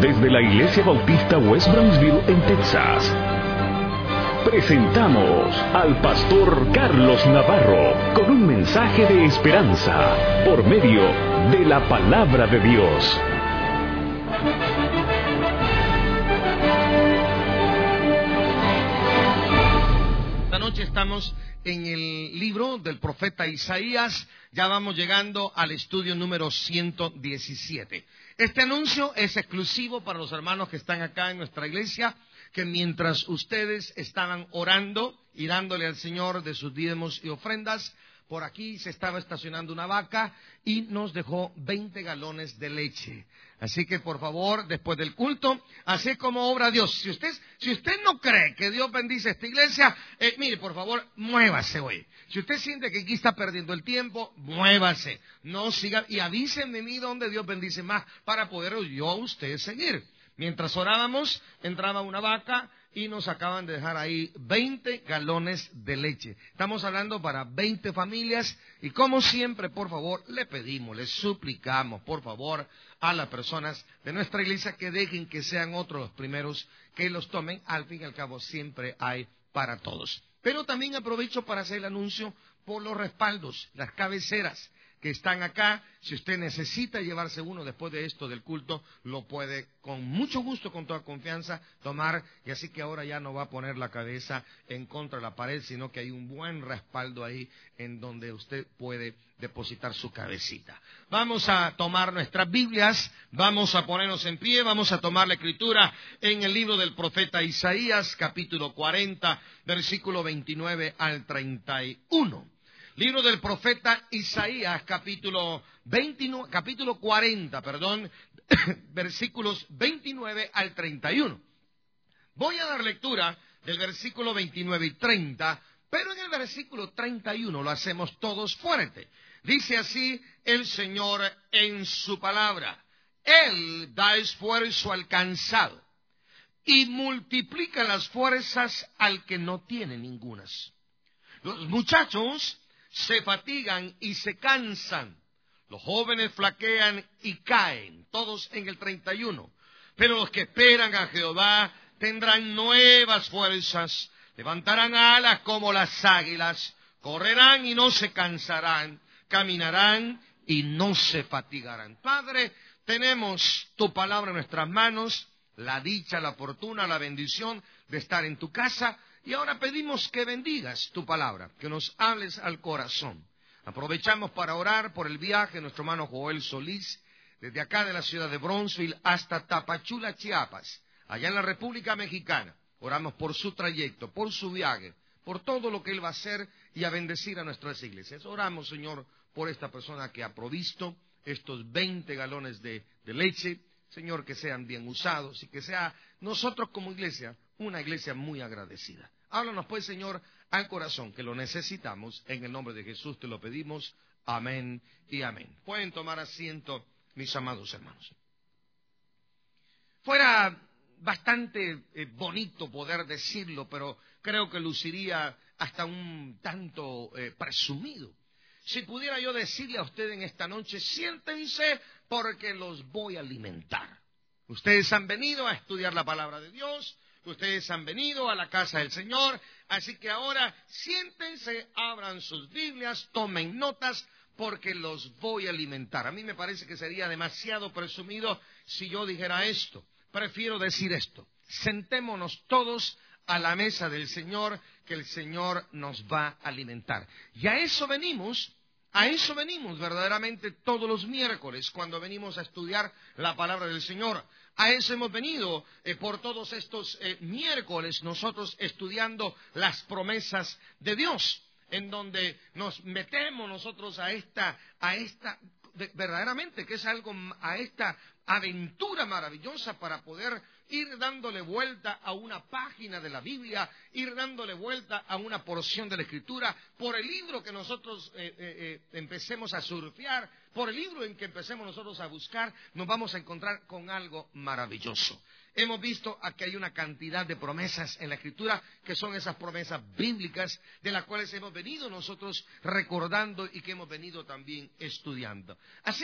Desde la Iglesia Bautista West Brownsville en Texas, presentamos al pastor Carlos Navarro con un mensaje de esperanza por medio de la palabra de Dios. Esta noche estamos en el libro del profeta Isaías. Ya vamos llegando al estudio número 117. Este anuncio es exclusivo para los hermanos que están acá en nuestra iglesia, que mientras ustedes estaban orando y dándole al Señor de sus diezmos y ofrendas, por aquí se estaba estacionando una vaca y nos dejó 20 galones de leche. Así que por favor, después del culto, así como obra Dios. Si usted no cree que Dios bendice esta iglesia, mire, por favor, muévase hoy. Si usted siente que aquí está perdiendo el tiempo, muévase. No siga y avísenme a mí donde Dios bendice más para poder yo a usted seguir. Mientras orábamos, entraba una vaca y nos acaban de dejar ahí 20 galones de leche. Estamos hablando para 20 familias y como siempre, por favor, le pedimos, le suplicamos, por favor, a las personas de nuestra iglesia que dejen que sean otros los primeros que los tomen. Al fin y al cabo, siempre hay para todos. Pero también aprovecho para hacer el anuncio por los respaldos, las cabeceras que están acá. Si usted necesita llevarse uno después de esto del culto, lo puede con mucho gusto, con toda confianza, tomar. Y así que ahora ya no va a poner la cabeza en contra de la pared, sino que hay un buen respaldo ahí en donde usted puede depositar su cabecita. Vamos a tomar nuestras Biblias, vamos a ponernos en pie, vamos a tomar la escritura en el libro del profeta Isaías, capítulo 40, versículo 29 al 31. Libro del profeta Isaías, capítulo 40, versículos 29 al 31. Voy a dar lectura del versículo 29 y 30, pero en el versículo 31 lo hacemos todos fuerte. Dice así el Señor en su palabra: Él da esfuerzo al cansado y multiplica las fuerzas al que no tiene ningunas. Los muchachos se fatigan y se cansan. Los jóvenes flaquean y caen. Todos en el 31. Pero los que esperan a Jehová tendrán nuevas fuerzas. Levantarán alas como las águilas. Correrán y no se cansarán. Caminarán y no se fatigarán. Padre, tenemos tu palabra en nuestras manos. La dicha, la fortuna, la bendición de estar en tu casa. Y ahora pedimos que bendigas tu palabra, que nos hables al corazón. Aprovechamos para orar por el viaje de nuestro hermano Joel Solís, desde acá de la ciudad de Brownsville hasta Tapachula, Chiapas, allá en la República Mexicana. Oramos por su trayecto, por su viaje, por todo lo que él va a hacer y a bendecir a nuestras iglesias. Oramos, Señor, por esta persona que ha provisto estos 20 galones de leche. Señor, que sean bien usados y que sea nosotros como iglesia una iglesia muy agradecida. Háblanos pues, Señor, al corazón, que lo necesitamos. En el nombre de Jesús te lo pedimos. Amén y amén. Pueden tomar asiento, mis amados hermanos. Fuera bastante bonito poder decirlo, pero creo que luciría hasta un tanto presumido. Si pudiera yo decirle a usted en esta noche: siéntense porque los voy a alimentar. Ustedes han venido a estudiar la palabra de Dios, ustedes han venido a la casa del Señor, así que ahora siéntense, abran sus Biblias, tomen notas, porque los voy a alimentar. A mí me parece que sería demasiado presumido si yo dijera esto. Prefiero decir esto: sentémonos todos a la mesa del Señor, que el Señor nos va a alimentar. Y a eso venimos verdaderamente todos los miércoles cuando venimos a estudiar la palabra del Señor. A eso hemos venido por todos estos miércoles nosotros estudiando las promesas de Dios, en donde nos metemos nosotros a esta verdaderamente que es algo, a esta aventura maravillosa para poder ir dándole vuelta a una página de la Biblia, ir dándole vuelta a una porción de la Escritura, por el libro que nosotros empecemos a surfear, por el libro en que empecemos nosotros a buscar, nos vamos a encontrar con algo maravilloso. Hemos visto que hay una cantidad de promesas en la Escritura que son esas promesas bíblicas de las cuales hemos venido nosotros recordando y que hemos venido también estudiando. Así que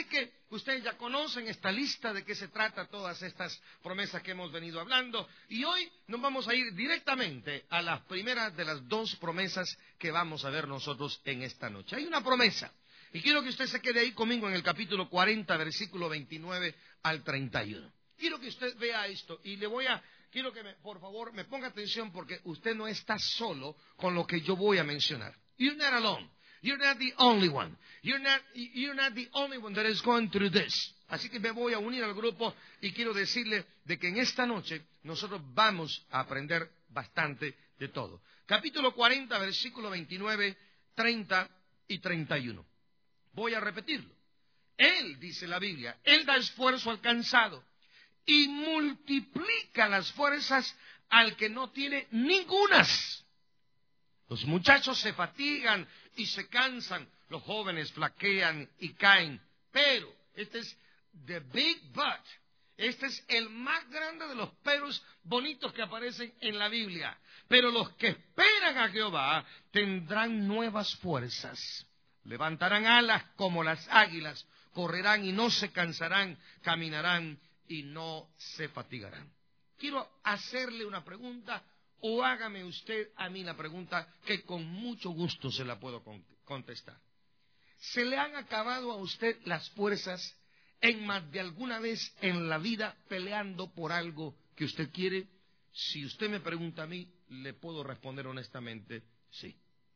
Ustedes ya conocen esta lista de qué se trata todas estas promesas que hemos venido hablando. Y hoy nos vamos a ir directamente a las primeras de las dos promesas que vamos a ver nosotros en esta noche. Hay una promesa, y quiero que usted se quede ahí conmigo en el capítulo 40, versículo 29 al 31. Quiero que usted vea esto y quiero que por favor me ponga atención porque usted no está solo con lo que yo voy a mencionar. You're not alone. You're not the only one. You're not the only one that is going through this. Así que me voy a unir al grupo y quiero decirle de que en esta noche nosotros vamos a aprender bastante de todo. Capítulo 40, versículo 29, 30 y 31. Voy a repetirlo. Él, dice la Biblia, Él da esfuerzo al cansado y multiplica las fuerzas al que no tiene ningunas. Los muchachos se fatigan y se cansan, los jóvenes flaquean y caen. Pero, este es the big but, este es el más grande de los peros bonitos que aparecen en la Biblia. Pero los que esperan a Jehová tendrán nuevas fuerzas. Levantarán alas como las águilas, correrán y no se cansarán, caminarán y no se fatigarán. Quiero hacerle una pregunta, o hágame usted a mí la pregunta que con mucho gusto se la puedo contestar. ¿Se le han acabado a usted las fuerzas en más de alguna vez en la vida peleando por algo que usted quiere? Si usted me pregunta a mí, le puedo responder honestamente, sí.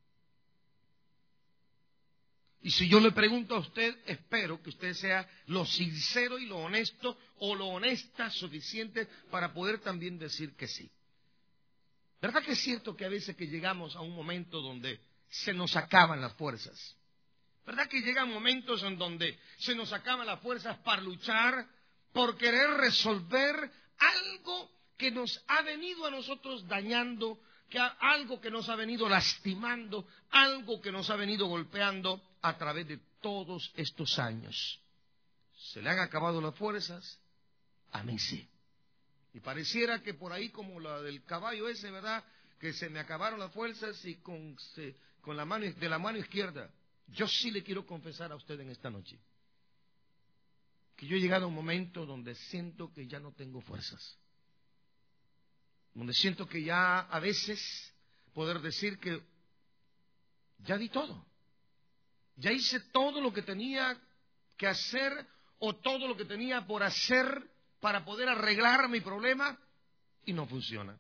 Y si yo le pregunto a usted, espero que usted sea lo sincero y lo honesto o lo honesta suficiente para poder también decir que sí. ¿Verdad que es cierto que a veces que llegamos a un momento donde se nos acaban las fuerzas? ¿Verdad que llegan momentos en donde se nos acaban las fuerzas para luchar, por querer resolver algo que nos ha venido a nosotros dañando, algo que nos ha venido lastimando, algo que nos ha venido golpeando a través de todos estos años? ¿Se le han acabado las fuerzas? A mí sí. Y pareciera que por ahí como la del caballo ese, ¿verdad? Que se me acabaron las fuerzas y con la mano izquierda. Yo sí le quiero confesar a usted en esta noche que yo he llegado a un momento donde siento que ya no tengo fuerzas. Donde siento que ya a veces poder decir que ya di todo. Ya hice todo lo que tenía que hacer o todo lo que tenía por hacer para poder arreglar mi problema y no funciona.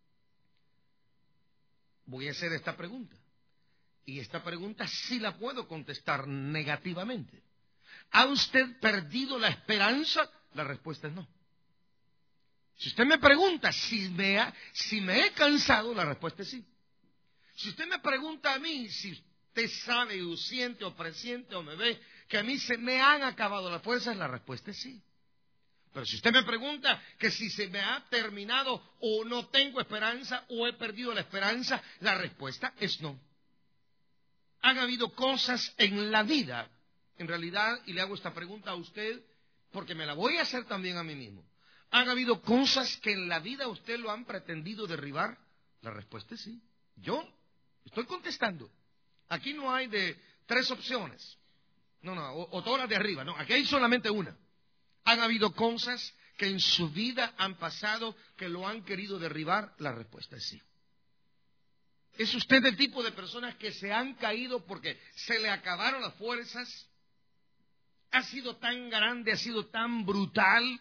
Voy a hacer esta pregunta. Y esta pregunta sí la puedo contestar negativamente. ¿Ha usted perdido la esperanza? La respuesta es no. Si usted me pregunta si me he cansado, la respuesta es sí. Si usted me pregunta a mí si usted sabe o siente o presiente o me ve que a mí se me han acabado las fuerzas, la respuesta es sí. Pero si usted me pregunta que si se me ha terminado o no tengo esperanza o he perdido la esperanza, la respuesta es no. Han habido cosas en la vida, en realidad, y le hago esta pregunta a usted porque me la voy a hacer también a mí mismo. ¿Han habido cosas que en la vida usted lo han pretendido derribar? La respuesta es sí. Yo estoy contestando. Aquí no hay de tres opciones. O todas las de arriba. No, aquí hay solamente una. ¿Han habido cosas que en su vida han pasado que lo han querido derribar? La respuesta es sí. ¿Es usted del tipo de personas que se han caído porque se le acabaron las fuerzas? ¿Ha sido tan grande, ha sido tan brutal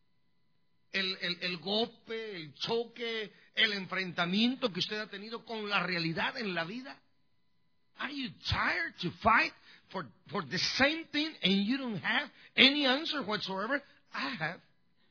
el golpe, el choque, el enfrentamiento que usted ha tenido con la realidad en la vida? Are you tired to fight for the same thing and you don't have any answer whatsoever? I have.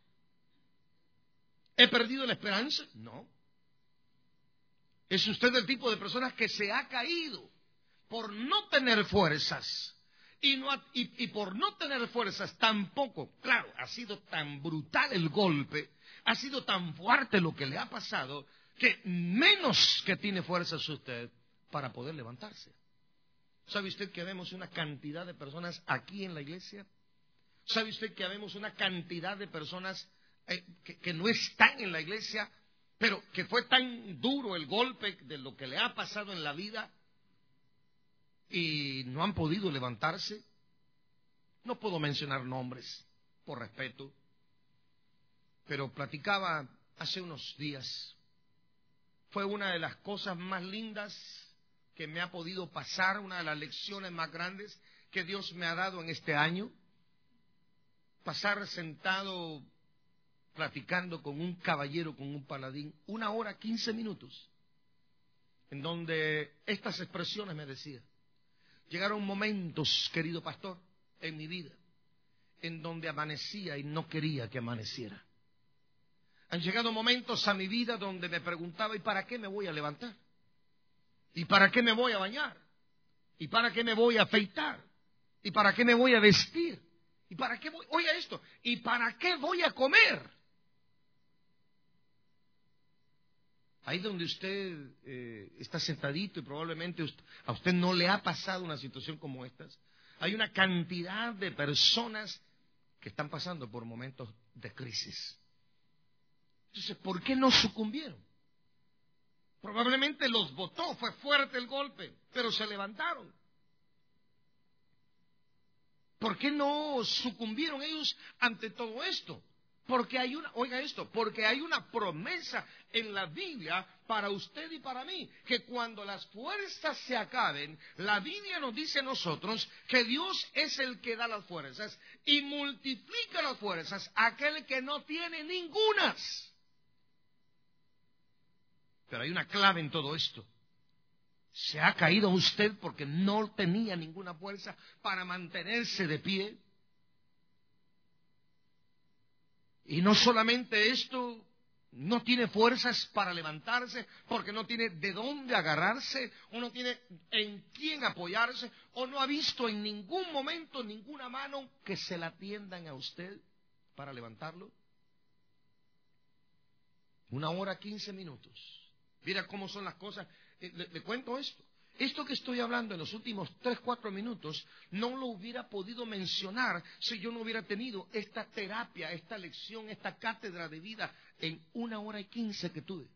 ¿He perdido la esperanza? No. ¿Es usted el tipo de personas que se ha caído por no tener fuerzas? Y por no tener fuerzas tampoco, claro, ha sido tan brutal el golpe, ha sido tan fuerte lo que le ha pasado, que menos que tiene fuerzas usted para poder levantarse. ¿Sabe usted que vemos una cantidad de personas aquí en la iglesia? ¿Sabe usted que vemos una cantidad de personas que no están en la iglesia, pero que fue tan duro el golpe de lo que le ha pasado en la vida y no han podido levantarse? No puedo mencionar nombres, por respeto, pero platicaba hace unos días. Fue una de las cosas más lindas que me ha podido pasar, una de las lecciones más grandes que Dios me ha dado en este año. Pasar sentado platicando con un caballero, con un paladín, 1 hora 15 minutos, en donde estas expresiones me decía. Llegaron momentos, querido pastor, en mi vida, en donde amanecía y no quería que amaneciera. Han llegado momentos a mi vida donde me preguntaba, ¿y para qué me voy a levantar? ¿Y para qué me voy a bañar? ¿Y para qué me voy a afeitar? ¿Y para qué me voy a vestir? ¿Y para qué voy? Oiga esto, ¿y para qué voy a comer? Ahí donde usted está sentadito y probablemente a usted no le ha pasado una situación como esta, hay una cantidad de personas que están pasando por momentos de crisis. Entonces, ¿por qué no sucumbieron? Probablemente los botó, fue fuerte el golpe, pero se levantaron. ¿Por qué no sucumbieron ellos ante todo esto? Porque hay oiga esto, porque hay una promesa en la Biblia para usted y para mí, que cuando las fuerzas se acaben, la Biblia nos dice a nosotros que Dios es el que da las fuerzas y multiplica las fuerzas a aquel que no tiene ningunas. Pero hay una clave en todo esto. ¿Se ha caído usted porque no tenía ninguna fuerza para mantenerse de pie? Y no solamente esto, no tiene fuerzas para levantarse porque no tiene de dónde agarrarse, o no tiene en quién apoyarse, o no ha visto en ningún momento ninguna mano que se la tiendan a usted para levantarlo. 1 hora 15 minutos. Mira cómo son las cosas. Le cuento esto. Esto que estoy hablando en los últimos 3-4 minutos no lo hubiera podido mencionar si yo no hubiera tenido esta terapia, esta lección, esta cátedra de vida en 1 hora y 15 que tuve.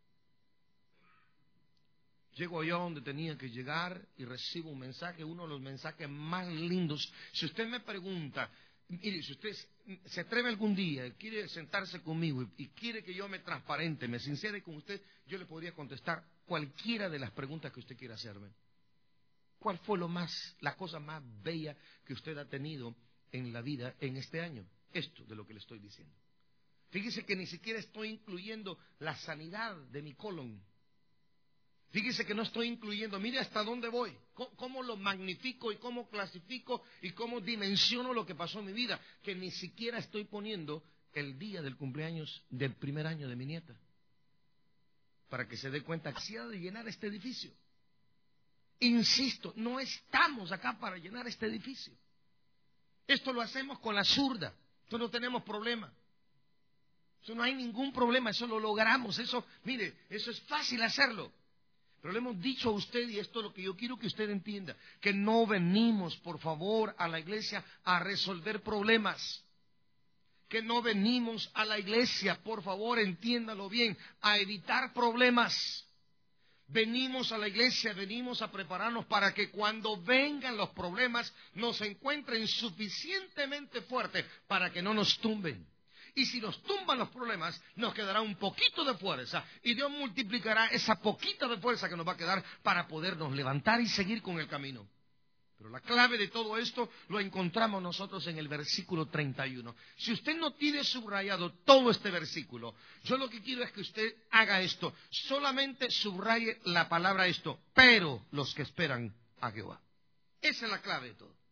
Llego yo donde tenía que llegar y recibo un mensaje, uno de los mensajes más lindos. Si usted me pregunta, mire, si usted se atreve algún día y quiere sentarse conmigo y quiere que yo me transparente, me sincere con usted, yo le podría contestar cualquiera de las preguntas que usted quiera hacerme. ¿Cuál fue la cosa más bella que usted ha tenido en la vida en este año? Esto de lo que le estoy diciendo. Fíjese que ni siquiera estoy incluyendo la sanidad de mi colon. Fíjese que no estoy incluyendo, mire hasta dónde voy, cómo lo magnifico y cómo clasifico y cómo dimensiono lo que pasó en mi vida, que ni siquiera estoy poniendo el día del cumpleaños del primer año de mi nieta, para que se dé cuenta que se ha de llenar este edificio. Insisto, no estamos acá para llenar este edificio. Esto lo hacemos con la zurda, esto no tenemos problema. Eso no hay ningún problema, eso lo logramos, eso, mire, eso es fácil hacerlo. Pero le hemos dicho a usted, y esto es lo que yo quiero que usted entienda, que no venimos, por favor, a la iglesia a resolver problemas. Que no venimos a la iglesia, por favor, entiéndalo bien, a evitar problemas. Venimos a la iglesia, venimos a prepararnos para que cuando vengan los problemas nos encuentren suficientemente fuertes para que no nos tumben. Y si nos tumban los problemas, nos quedará un poquito de fuerza y Dios multiplicará esa poquita de fuerza que nos va a quedar para podernos levantar y seguir con el camino. Pero la clave de todo esto lo encontramos nosotros en el versículo 31. Si usted no tiene subrayado todo este versículo, yo lo que quiero es que usted haga esto. Solamente subraye la palabra esto, pero los que esperan a Jehová. Esa es la clave de todo.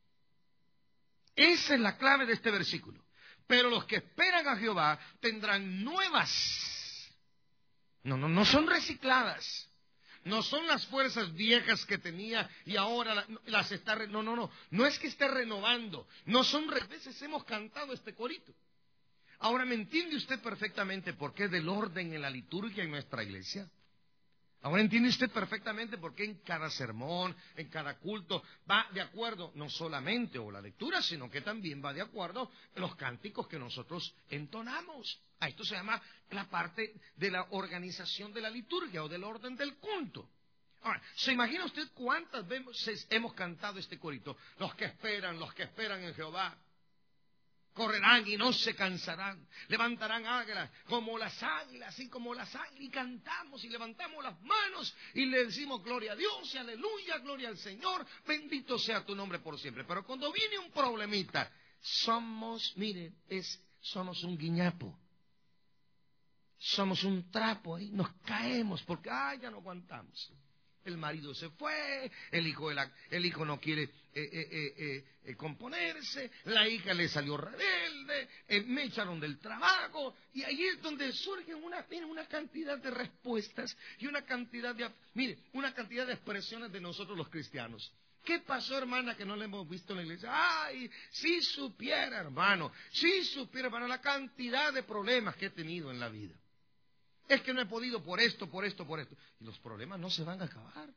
Esa es la clave de este versículo. Pero los que esperan a Jehová tendrán nuevas. No son recicladas. No son las fuerzas viejas que tenía y ahora las está... No es que esté renovando. No son... A veces hemos cantado este corito. Ahora, ¿me entiende usted perfectamente por qué del orden en la liturgia en nuestra iglesia? Ahora entiende usted perfectamente por qué en cada sermón, en cada culto, va de acuerdo no solamente o la lectura, sino que también va de acuerdo los cánticos que nosotros entonamos. A esto se llama la parte de la organización de la liturgia o del orden del culto. Ahora, ¿se imagina usted cuántas veces hemos cantado este corito? Los que esperan en Jehová, correrán y no se cansarán, levantarán águilas como las águilas, y como las águilas, y cantamos y levantamos las manos y le decimos gloria a Dios y aleluya, gloria al Señor, bendito sea tu nombre por siempre. Pero cuando viene un problemita, somos un guiñapo, somos un trapo ahí, nos caemos porque ya no aguantamos. El marido se fue, el hijo no quiere componerse, la hija le salió rebelde, me echaron del trabajo, y ahí es donde surgen una cantidad de respuestas y una cantidad de expresiones de nosotros los cristianos. ¿Qué pasó, hermana, que no le hemos visto en la iglesia? Ay, si supiera, hermano, la cantidad de problemas que he tenido en la vida. Es que no he podido por esto. Y los problemas no se van a acabar.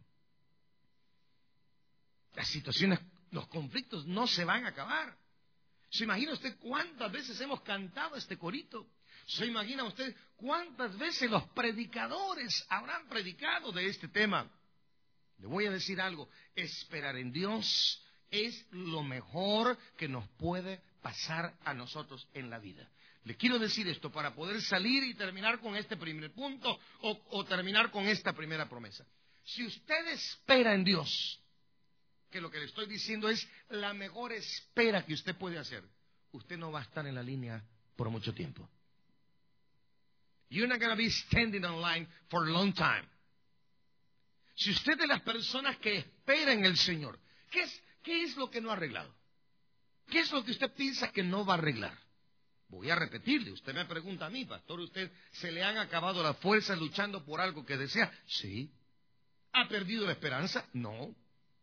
Las situaciones, los conflictos no se van a acabar. ¿Se imagina usted cuántas veces hemos cantado este corito? ¿Se imagina usted cuántas veces los predicadores habrán predicado de este tema? Le voy a decir algo. Esperar en Dios es lo mejor que nos puede pasar a nosotros en la vida. Le quiero decir esto para poder salir y terminar con este primer punto o terminar con esta primera promesa. Si usted espera en Dios, que lo que le estoy diciendo es la mejor espera que usted puede hacer, usted no va a estar en la línea por mucho tiempo. You're not going to be standing on line for a long time. Si usted es de las personas que espera en el Señor, ¿qué es lo que no ha arreglado? ¿Qué es lo que usted piensa que no va a arreglar? Voy a repetirle, usted me pregunta a mí, pastor, ¿usted se le han acabado las fuerzas luchando por algo que desea? Sí. ¿Ha perdido la esperanza? No.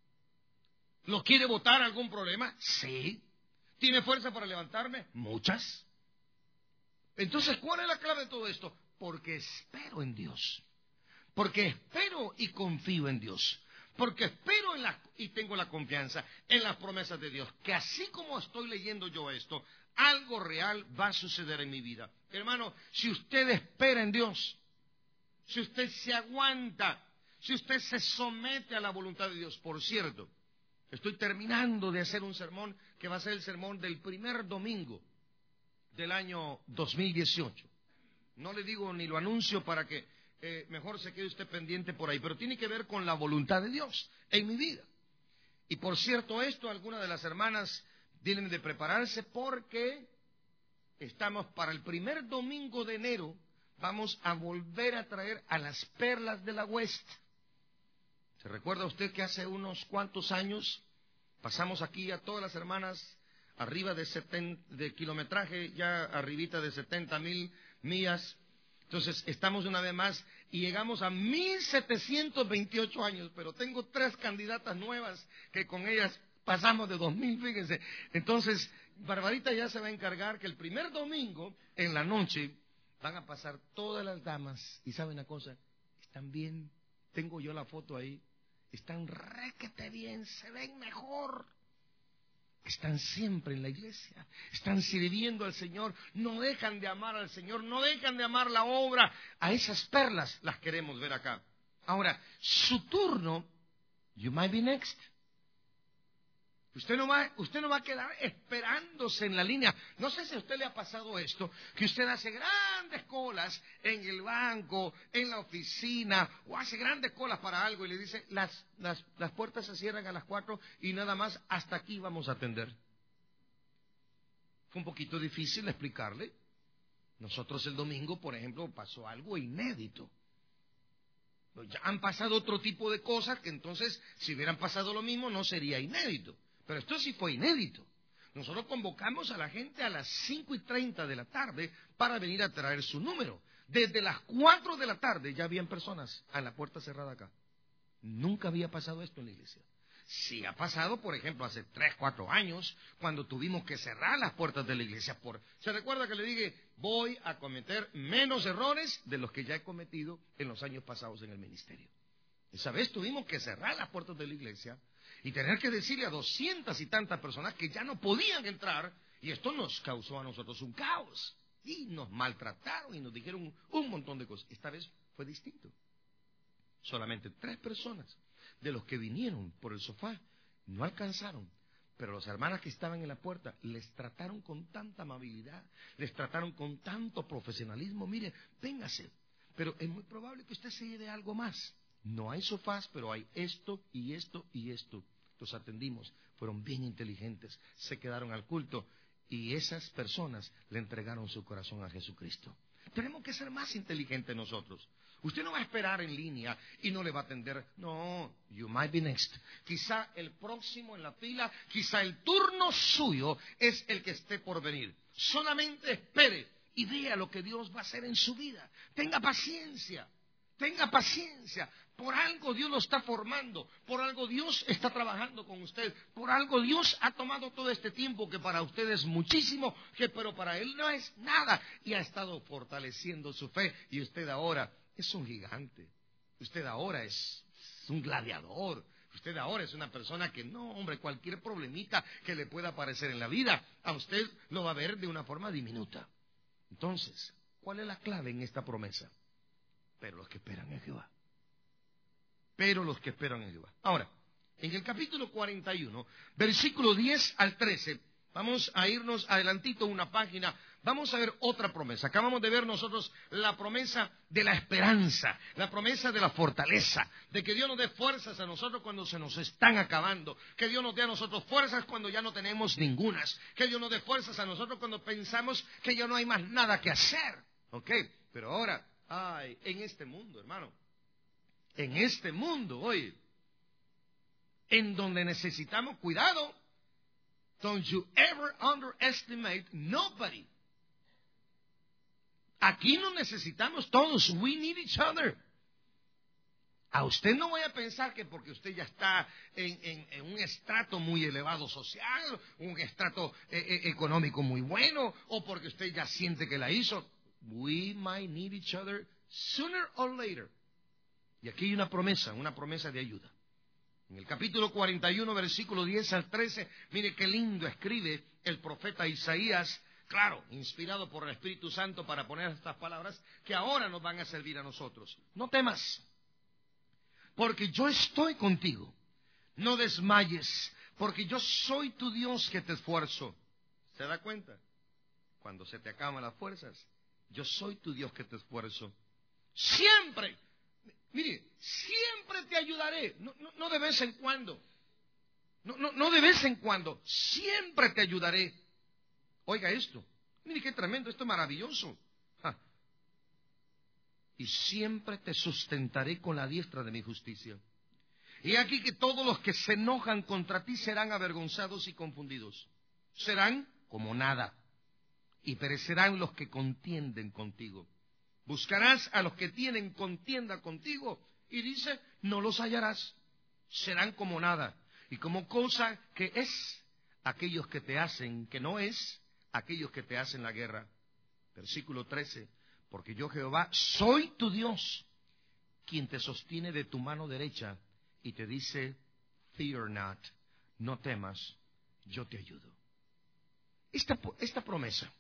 ¿Lo quiere botar algún problema? Sí. ¿Tiene fuerza para levantarme? Muchas. Entonces, ¿cuál es la clave de todo esto? Porque espero en Dios. Porque espero y confío en Dios. Porque espero y tengo la confianza en las promesas de Dios. Que así como estoy leyendo yo esto, algo real va a suceder en mi vida. Hermano, si usted espera en Dios, si usted se aguanta, si usted se somete a la voluntad de Dios. Por cierto, estoy terminando de hacer un sermón que va a ser el sermón del primer domingo del año 2018. No le digo ni lo anuncio para que mejor se quede usted pendiente por ahí, pero tiene que ver con la voluntad de Dios en mi vida. Y por cierto algunas de las hermanas tienen de prepararse porque estamos para el primer domingo de enero, vamos a volver a traer a las perlas de la West. ¿Se recuerda usted que hace unos cuantos años pasamos aquí a todas las hermanas arriba de kilometraje, ya arribita de 70,000 millas? Entonces estamos una vez más y llegamos a 1,728 años, pero tengo 3 candidatas nuevas que con ellas pasamos de 2,000, fíjense. Entonces, Barbarita ya se va a encargar que el primer domingo en la noche van a pasar todas las damas. Y ¿saben una cosa? Están bien, tengo yo la foto ahí, están requete bien, se ven mejor. Están siempre en la iglesia, están sirviendo al Señor, no dejan de amar al Señor, no dejan de amar la obra. A esas perlas las queremos ver acá. Ahora, su turno, you might be next. Usted no va a quedar esperándose en la línea. No sé si a usted le ha pasado esto, que usted hace grandes colas en el banco, en la oficina, o hace grandes colas para algo y le dice, las puertas se cierran a las 4 y nada más, hasta aquí vamos a atender. Fue un poquito difícil explicarle. Nosotros el domingo, por ejemplo, pasó algo inédito. Ya han pasado otro tipo de cosas que entonces, si hubieran pasado lo mismo, no sería inédito. Pero esto sí fue inédito. Nosotros convocamos a la gente a las 5:30 de la tarde para venir a traer su número. Desde las 4 de la tarde ya habían personas a la puerta cerrada acá. Nunca había pasado esto en la iglesia. Sí ha pasado, por ejemplo, hace 3, 4 años, cuando tuvimos que cerrar las puertas de la iglesia. ¿Se recuerda que le dije, voy a cometer menos errores de los que ya he cometido en los años pasados en el ministerio? Esa vez tuvimos que cerrar las puertas de la iglesia y tener que decirle a 200 y tantas personas que ya no podían entrar, y esto nos causó a nosotros un caos, y nos maltrataron y nos dijeron un montón de cosas. Esta vez fue distinto. Solamente 3 personas de los que vinieron por el sofá no alcanzaron. Pero las hermanas que estaban en la puerta les trataron con tanta amabilidad, les trataron con tanto profesionalismo. Mire, véngase, pero es muy probable que usted se lleve algo más. No hay sofás, pero hay esto y esto y esto. Los atendimos, fueron bien inteligentes, se quedaron al culto y esas personas le entregaron su corazón a Jesucristo. Tenemos que ser más inteligentes nosotros. Usted no va a esperar en línea y no le va a atender. No, you might be next. Quizá el próximo en la fila, quizá el turno suyo es el que esté por venir. Solamente espere y vea lo que Dios va a hacer en su vida. Tenga paciencia, tenga paciencia. Por algo Dios lo está formando, por algo Dios está trabajando con usted, por algo Dios ha tomado todo este tiempo que para usted es muchísimo, pero para Él no es nada. Y ha estado fortaleciendo su fe y usted ahora es un gigante, usted ahora es un gladiador, usted ahora es una persona que no, hombre, cualquier problemita que le pueda aparecer en la vida, a usted lo va a ver de una forma diminuta. Entonces, ¿cuál es la clave en esta promesa? Pero los que esperan en Jehová. Pero los que esperan en Jehová. Ahora, en el capítulo 41, versículo 10 al 13, vamos a irnos adelantito una página. Vamos a ver otra promesa. Acabamos de ver nosotros la promesa de la esperanza, la promesa de la fortaleza, de que Dios nos dé fuerzas a nosotros cuando se nos están acabando, que Dios nos dé a nosotros fuerzas cuando ya no tenemos ningunas, que Dios nos dé fuerzas a nosotros cuando pensamos que ya no hay más nada que hacer. ¿Ok? Pero ahora, en este mundo, hermano, en este mundo, oye, en donde necesitamos cuidado, don't you ever underestimate nobody. Aquí nos necesitamos todos. We need each other. A usted no vaya a pensar que porque usted ya está en un estrato muy elevado social, un estrato económico muy bueno, o porque usted ya siente que la hizo. We might need each other sooner or later. Y aquí hay una promesa de ayuda. En el capítulo 41, versículo 10 al 13, mire qué lindo escribe el profeta Isaías. Claro, inspirado por el Espíritu Santo para poner estas palabras que ahora nos van a servir a nosotros. No temas, porque yo estoy contigo. No desmayes, porque yo soy tu Dios que te esfuerzo. ¿Se da cuenta? Cuando se te acaban las fuerzas, yo soy tu Dios que te esfuerzo. Siempre, mire, siempre te ayudaré. No de vez en cuando. No de vez en cuando. Siempre te ayudaré. Oiga esto, mire qué tremendo, esto es maravilloso. Y siempre te sustentaré con la diestra de mi justicia. Y aquí que todos los que se enojan contra ti serán avergonzados y confundidos. Serán como nada. Y perecerán los que contienden contigo. Buscarás a los que tienen contienda contigo. Y dice, no los hallarás. Serán como nada. Y como cosa que es, aquellos que te hacen que no es, aquellos que te hacen la guerra. Versículo 13. Porque yo Jehová soy tu Dios, quien te sostiene de tu mano derecha y te dice, fear not, no temas, yo te ayudo. Esta promesa,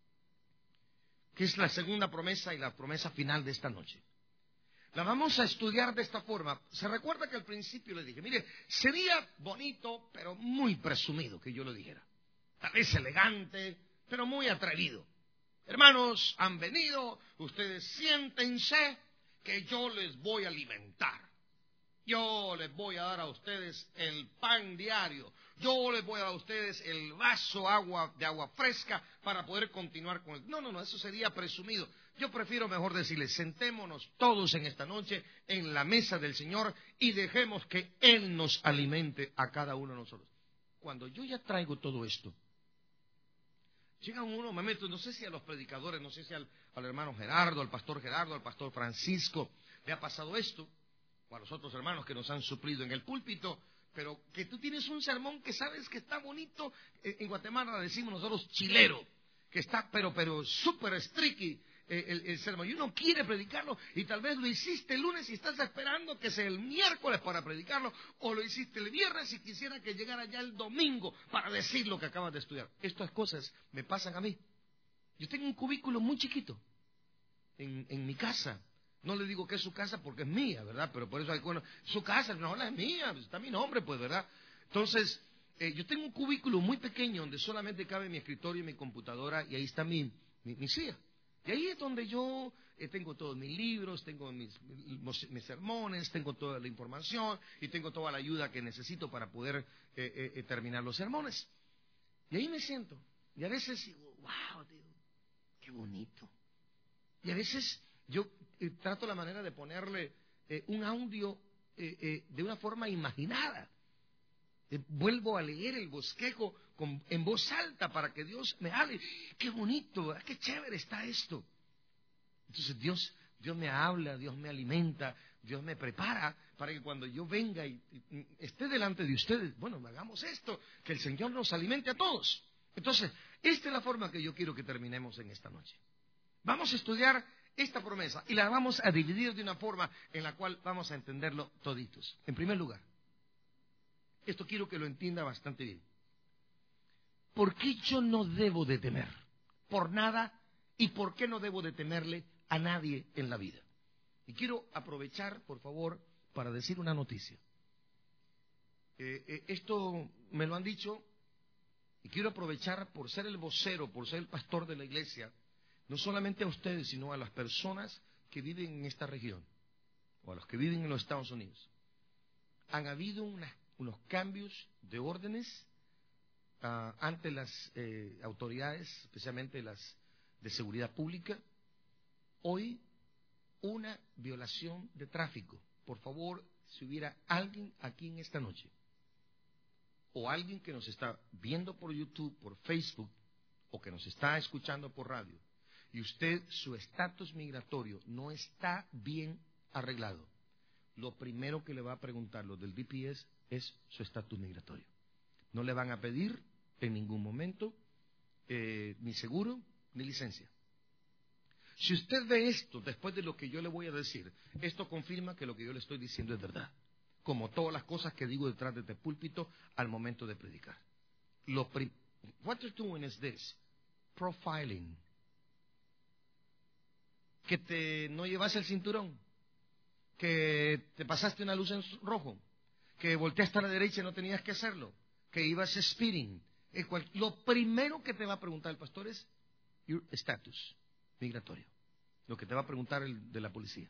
que es la segunda promesa y la promesa final de esta noche, la vamos a estudiar de esta forma. Se recuerda que al principio le dije, mire, sería bonito, pero muy presumido que yo lo dijera. Tal vez elegante, pero muy atrevido. Hermanos, han venido, ustedes siéntense que yo les voy a alimentar. Yo les voy a dar a ustedes el pan diario. Yo les voy a dar a ustedes el vaso de agua fresca para poder continuar con el... No, eso sería presumido. Yo prefiero mejor decirles, sentémonos todos en esta noche en la mesa del Señor y dejemos que Él nos alimente a cada uno de nosotros. Cuando yo ya traigo todo esto, llega unos momentos, no sé si a los predicadores, no sé si al hermano Gerardo, al pastor Gerardo, al pastor Francisco, le ha pasado esto, o a los otros hermanos que nos han suplido en el púlpito, pero que tú tienes un sermón que sabes que está bonito, en Guatemala decimos nosotros chilero, que está pero súper stricky el sermón, y uno quiere predicarlo, y tal vez lo hiciste el lunes y estás esperando que sea el miércoles para predicarlo, o lo hiciste el viernes y quisiera que llegara ya el domingo para decir lo que acabas de estudiar. Estas cosas me pasan a mí. Yo tengo un cubículo muy chiquito en mi casa, No le digo que es su casa porque es mía, ¿verdad? Pero por eso hay su casa, no, la es mía, está mi nombre, pues, ¿verdad? Entonces, yo tengo un cubículo muy pequeño donde solamente cabe mi escritorio y mi computadora, y ahí está mi silla. Y ahí es donde yo tengo todos mis libros, tengo mis sermones, tengo toda la información y tengo toda la ayuda que necesito para poder terminar los sermones. Y ahí me siento. Y a veces digo, wow, Dios, qué bonito. Y a veces yo trato la manera de ponerle un audio de una forma imaginada. Vuelvo a leer el bosquejo en voz alta para que Dios me hable. Qué bonito, ¿verdad? Qué chévere está esto. Entonces Dios me habla, Dios me alimenta, Dios me prepara para que cuando yo venga y esté delante de ustedes, bueno, hagamos esto, que el Señor nos alimente a todos. Entonces, esta es la forma que yo quiero que terminemos en esta noche. Vamos a estudiar esta promesa y la vamos a dividir de una forma en la cual vamos a entenderlo toditos. En primer lugar, esto quiero que lo entienda bastante bien. ¿Por qué yo no debo de temer por nada y por qué no debo de temerle a nadie en la vida? Y quiero aprovechar, por favor, para decir una noticia. Esto me lo han dicho y quiero aprovechar por ser el vocero, por ser el pastor de la iglesia, no solamente a ustedes, sino a las personas que viven en esta región o a los que viven en los Estados Unidos. Han habido unos cambios de órdenes ante las autoridades, especialmente las de seguridad pública. Hoy, una violación de tráfico. Por favor, si hubiera alguien aquí en esta noche, o alguien que nos está viendo por YouTube, por Facebook, o que nos está escuchando por radio, y usted, su estatus migratorio no está bien arreglado, lo primero que le va a preguntar los del DPS es su estatus migratorio. No le van a pedir en ningún momento ni seguro ni licencia. Si usted ve esto después de lo que yo le voy a decir, esto confirma que lo que yo le estoy diciendo es verdad, como todas las cosas que digo detrás de este púlpito al momento de predicar. What you're doing is this: profiling. Que no llevas el cinturón, que te pasaste una luz en rojo, que volteaste a la derecha y no tenías que hacerlo, que ibas speeding. Lo primero que te va a preguntar el pastor es your status migratorio, lo que te va a preguntar el de la policía.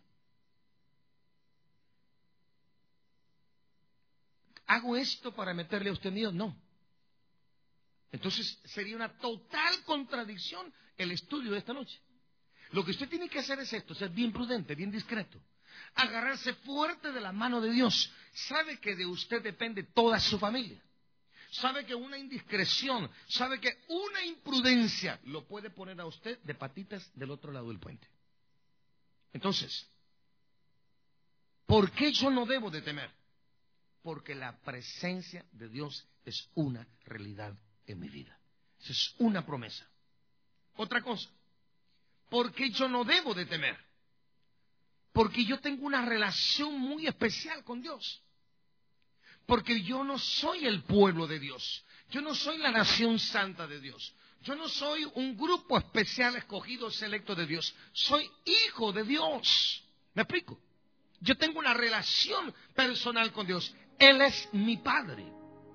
¿Hago esto para meterle a usted miedo? No. Entonces sería una total contradicción el estudio de esta noche. Lo que usted tiene que hacer es esto: ser bien prudente, bien discreto, agarrarse fuerte de la mano de Dios. Sabe que de usted depende toda su familia. Sabe que una indiscreción, sabe que una imprudencia lo puede poner a usted de patitas del otro lado del puente. Entonces, ¿por qué yo no debo de temer? Porque la presencia de Dios es una realidad en mi vida. Esa es una promesa. Otra cosa, ¿por qué yo no debo de temer? Porque yo tengo una relación muy especial con Dios. Porque yo no soy el pueblo de Dios. Yo no soy la nación santa de Dios. Yo no soy un grupo especial escogido, selecto de Dios. Soy hijo de Dios. ¿Me explico? Yo tengo una relación personal con Dios. Él es mi padre.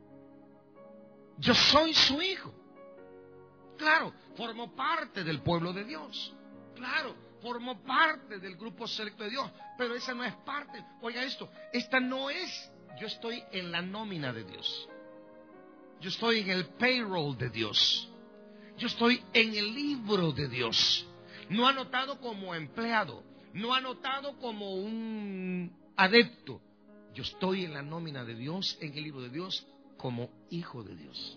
Yo soy su hijo. Claro, formo parte del pueblo de Dios. Claro, formo parte del grupo selecto de Dios. Pero esa no es parte. Oiga esto, esta no es... Yo estoy en la nómina de Dios. Yo estoy en el payroll de Dios. Yo estoy en el libro de Dios. No anotado como empleado. No anotado como un adepto. Yo estoy en la nómina de Dios, en el libro de Dios, como hijo de Dios.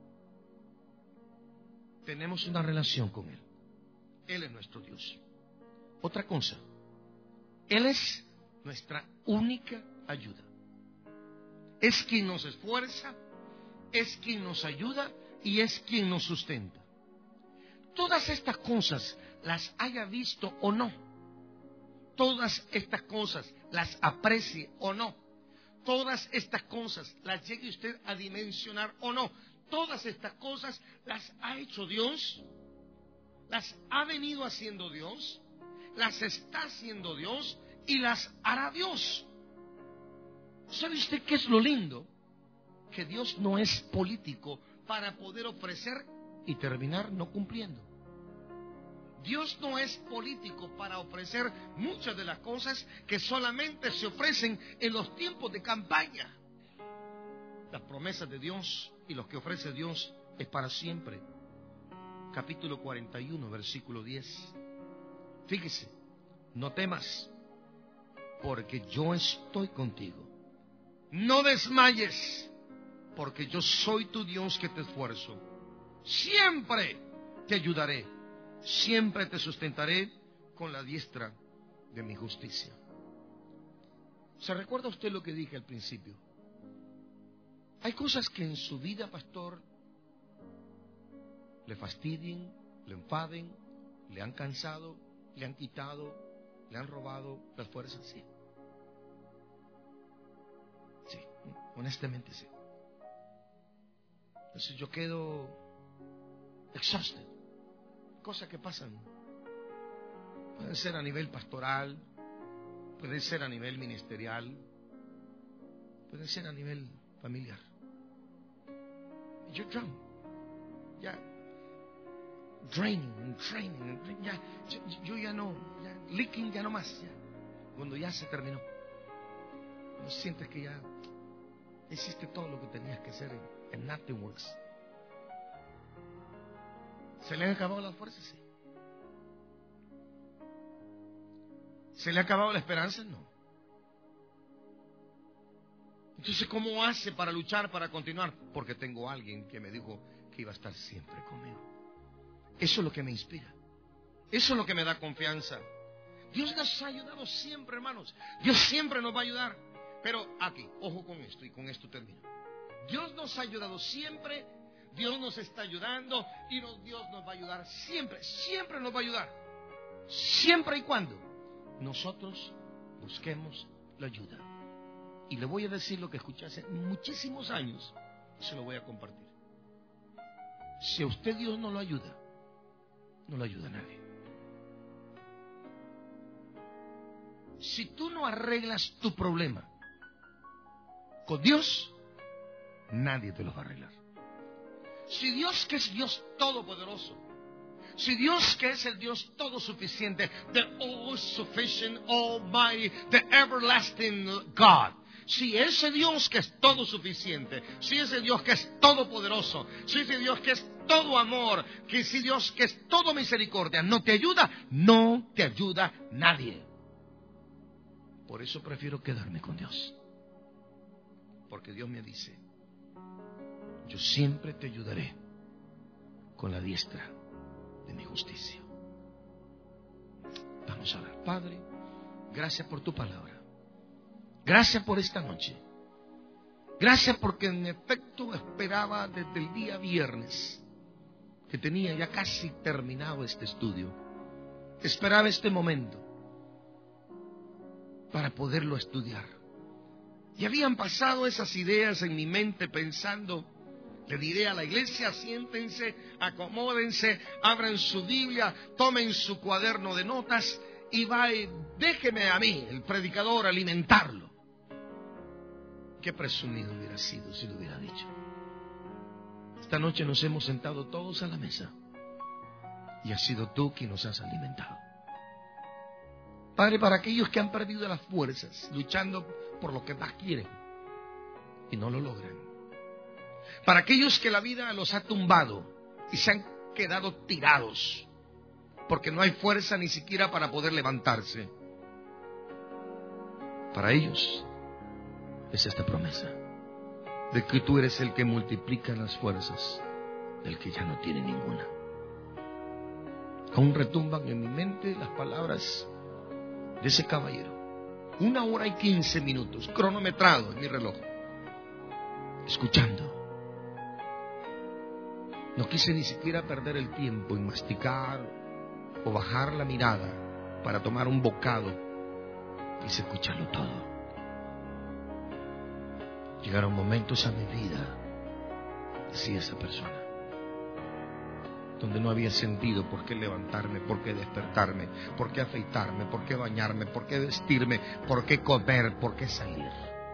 Tenemos una relación con Él. Él es nuestro Dios. Otra cosa, Él es nuestra única ayuda. Es quien nos esfuerza, es quien nos ayuda y es quien nos sustenta. Todas estas cosas las haya visto o no, todas estas cosas las aprecie o no, todas estas cosas las llegue usted a dimensionar o no, todas estas cosas las ha hecho Dios, las ha venido haciendo Dios, las está haciendo Dios y las hará Dios. ¿Sabe usted qué es lo lindo? Que Dios no es político para poder ofrecer y terminar no cumpliendo. Dios no es político para ofrecer muchas de las cosas que solamente se ofrecen en los tiempos de campaña. Las promesas de Dios y lo que ofrece Dios es para siempre. Capítulo 41, versículo 10. Fíjese, no temas, porque yo estoy contigo. No desmayes, porque yo soy tu Dios que te esfuerzo. Siempre te ayudaré, siempre te sustentaré con la diestra de mi justicia. ¿Se recuerda usted lo que dije al principio? Hay cosas que en su vida, pastor, le fastidien, le enfaden, le han cansado, le han quitado, le han robado las fuerzas. Sí. Sí, honestamente sí. Entonces yo quedo exhausted. Cosas que pasan. Pueden ser a nivel pastoral, pueden ser a nivel ministerial, pueden ser a nivel familiar. You're drunk. Ya. Draining. Ya, yo ya no. Ya, leaking ya no más. Ya. Cuando ya se terminó. No sientes que ya hiciste todo lo que tenías que hacer en nothing works. ¿Se le han acabado las fuerzas? Sí. ¿Se le ha acabado la esperanza? No. Entonces, ¿cómo hace para luchar, para continuar? Porque tengo a alguien que me dijo que iba a estar siempre conmigo. Eso es lo que me inspira. Eso es lo que me da confianza. Dios nos ha ayudado siempre, hermanos. Dios siempre nos va a ayudar. Pero aquí, ojo con esto, y con esto termino. Dios nos ha ayudado siempre. Dios nos está ayudando y Dios nos va a ayudar siempre. Siempre nos va a ayudar. Siempre y cuando nosotros busquemos la ayuda. Y le voy a decir lo que escuché hace muchísimos años. Se lo voy a compartir. Si a usted Dios no lo ayuda, no lo ayuda a nadie. Si tú no arreglas tu problema con Dios, nadie te lo va a arreglar. Si Dios, que es Dios todopoderoso, si Dios, que es el Dios todo suficiente, the all sufficient, almighty, the everlasting God, si ese Dios que es todo suficiente, si ese Dios que es todopoderoso, si ese Dios que es todo amor, que ese Dios que es todo misericordia, no te ayuda, no te ayuda nadie. Por eso prefiero quedarme con Dios. Porque Dios me dice, yo siempre te ayudaré con la diestra de mi justicia. Vamos a orar. Padre, gracias por tu palabra. Gracias por esta noche. Gracias porque en efecto esperaba desde el día viernes, que tenía ya casi terminado este estudio. Esperaba este momento para poderlo estudiar. Y habían pasado esas ideas en mi mente pensando, le diré a la iglesia, siéntense, acomódense, abran su Biblia, tomen su cuaderno de notas y déjeme a mí, el predicador, alimentarlo. Qué presumido hubiera sido si lo hubiera dicho. Esta noche nos hemos sentado todos a la mesa y has sido tú quien nos has alimentado. Padre, para aquellos que han perdido las fuerzas, luchando por lo que más quieren y no lo logran. Para aquellos que la vida los ha tumbado y se han quedado tirados porque no hay fuerza ni siquiera para poder levantarse. Para ellos es esta promesa de que tú eres el que multiplica las fuerzas del que ya no tiene ninguna. Aún retumban en mi mente las palabras de ese caballero. 1 hora y 15 minutos, cronometrado en mi reloj, escuchando. No quise ni siquiera perder el tiempo en masticar o bajar la mirada para tomar un bocado. Quise escucharlo todo. Llegaron momentos a mi vida, decía esa persona, donde no había sentido por qué levantarme, por qué despertarme, por qué afeitarme, por qué bañarme, por qué vestirme, por qué comer, por qué salir.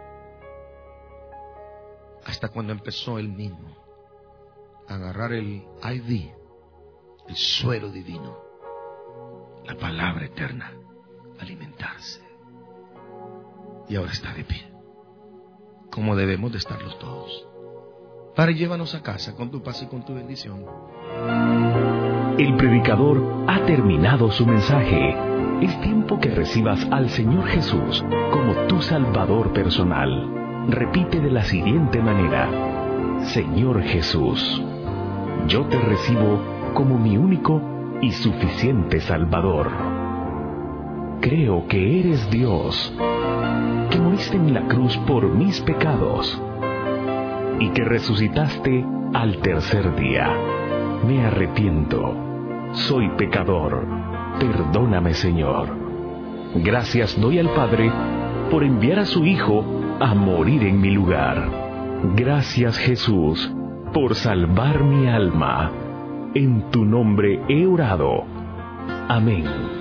Hasta cuando empezó él mismo a agarrar el IV, el suero divino, la palabra eterna, alimentarse. Y ahora está de pie, como debemos de estar los todos. Padre, llévanos a casa con tu paz y con tu bendición. El predicador ha terminado su mensaje. Es tiempo que recibas al Señor Jesús como tu Salvador personal. Repite de la siguiente manera: Señor Jesús, yo te recibo como mi único y suficiente Salvador. Creo que eres Dios, que moriste en la cruz por mis pecados y que resucitaste al tercer día. Me arrepiento, soy pecador, perdóname, Señor. Gracias doy al Padre por enviar a su Hijo a morir en mi lugar. Gracias, Jesús, por salvar mi alma. En tu nombre he orado. Amén.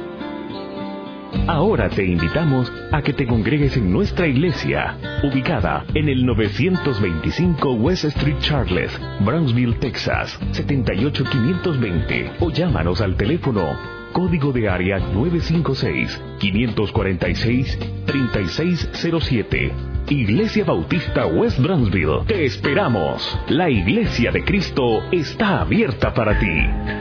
Ahora te invitamos a que te congregues en nuestra iglesia, ubicada en el 925 West Street Charles, Brownsville, Texas, 78520, o llámanos al teléfono código de área 956-546-3607. Iglesia Bautista West Brownsville, te esperamos. La Iglesia de Cristo está abierta para ti.